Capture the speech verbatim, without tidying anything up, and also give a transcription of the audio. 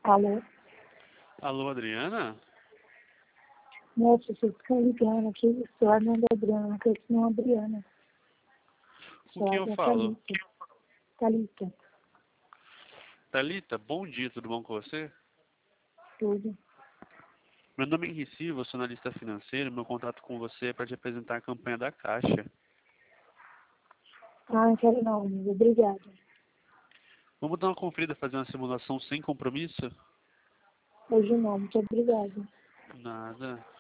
Alô? Alô, Adriana? Moça, você fica ligando aqui, sou a Nanda Adriana, que eu sou a Adriana. Com quem eu falo? Thalita. Thalita, bom dia, tudo bom com você? Tudo. Meu nome é Henri Silva, sou analista financeiro. Meu contato com você é para te apresentar a campanha da Caixa. Ah, não quero não, amigo. Obrigada. Vamos dar uma conferida, fazer uma simulação sem compromisso? Hoje não, muito obrigada. Nada.